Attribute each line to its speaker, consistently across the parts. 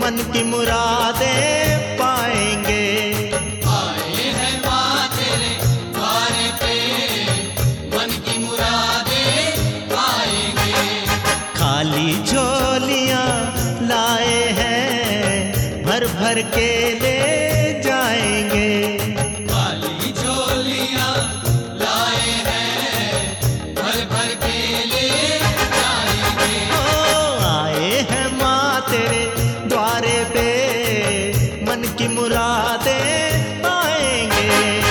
Speaker 1: मन की मुरादें पाएंगे।
Speaker 2: आए हैं माँ तेरे द्वार पे, मन की मुरादें पाएंगे।
Speaker 1: खाली झोलियाँ लाए हैं, भर भर के ले जाएंगे।
Speaker 2: खाली झोलियाँ लाए हैं, भर भर के ले जाएंगे।
Speaker 1: ओ आए हैं माँ तेरे द्वारे पे, मन की मुरादें पाएंगे।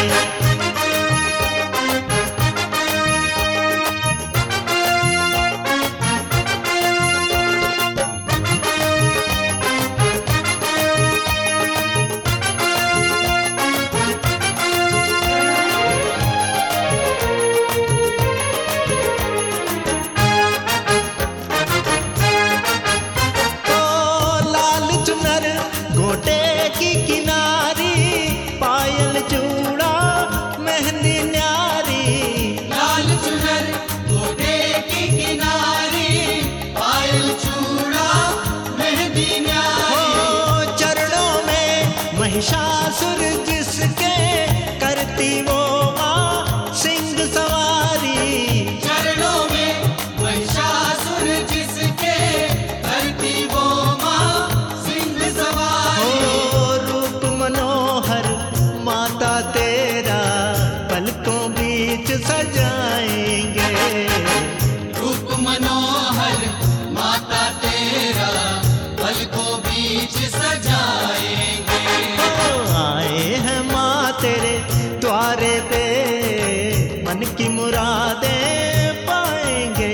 Speaker 1: गोटे की किनारी, पायल चूड़ा मेहंदी न्यारी।
Speaker 2: लाल चुनर गोटे की किनारी, पायल चूड़ा मेहंदी न्यारी।
Speaker 1: हो चरणों में महिषासुर जिसके, करती वो माँ सिंह सवारी।
Speaker 2: चरणों में महिषासुर जिसके, करती वो माँ सिंह सवारी।
Speaker 1: हो रूप मनोहर माता तेरा, पलकों बीच सजाएंगे।
Speaker 2: रूप मनोहर माता तेरा, पलकों बीच सजाएंगे।
Speaker 1: हो आए हैं माँ तेरे द्वारे पे, मन की मुरादें पाएंगे।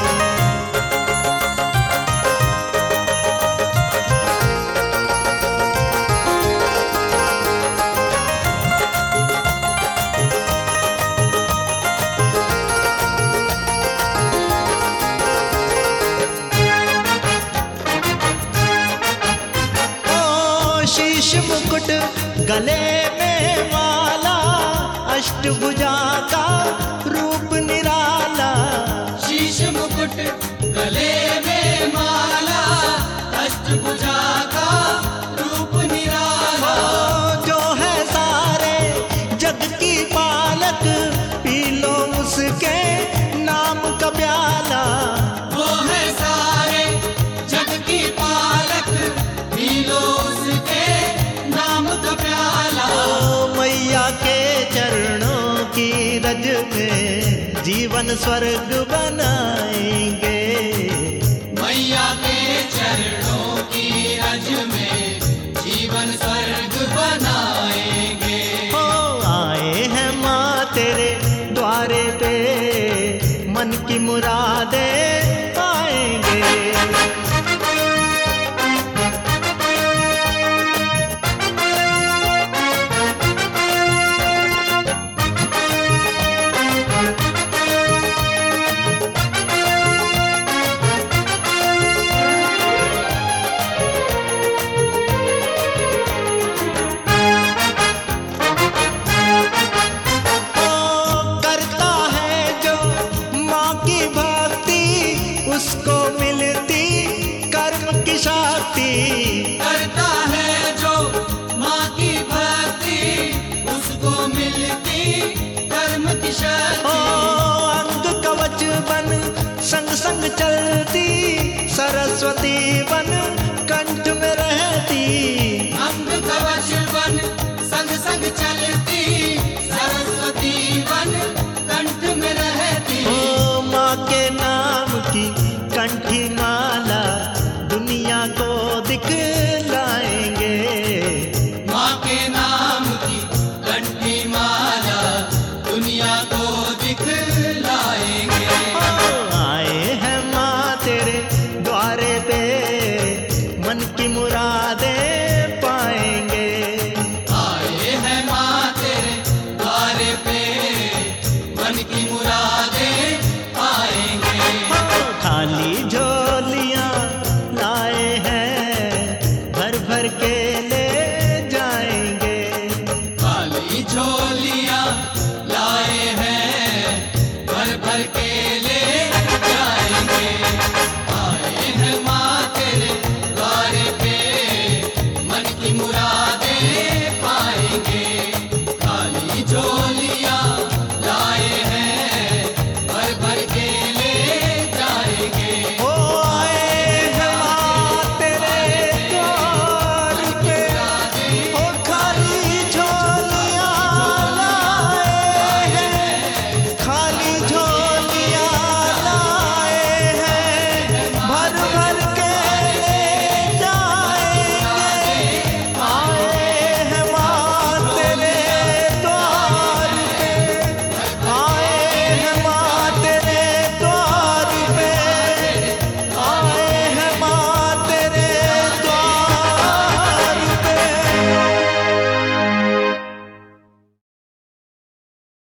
Speaker 1: शीश मुकुट गले में माला, अष्टभुजा का रूप निराला।
Speaker 2: शीश मुकुट गले में माला, अष्टभुजा का रूप निराला।
Speaker 1: जो है सारे जग की पालक, पी लो उसके नाम का प्याला।
Speaker 2: वो है सारे जग की पालक, पी लो उसके नाम का प्याला।
Speaker 1: ओ मैया के चरणों की रज में, जीवन स्वर्ग बनाएंगे।
Speaker 2: मैया के चरणों की रज में, जीवन स्वर्ग बनाएंगे।
Speaker 1: हो आए हैं माँ तेरे द्वारे पे, मन की मुरादें पाएंगे। उसको मिलती कर्म की शक्ति।
Speaker 2: करता है जो माँ की भक्ति, उसको मिलती कर्म की शक्ति।
Speaker 1: ओ अंग कवच बन संग संग चलती, सरस्वती बन कंठ में रहती।
Speaker 2: अंग कवच बन संग संग चलती, सरस्वती बन कंठ में रहती।
Speaker 1: ओ माँ के नाम की कंठी माला, दुनिया को दिख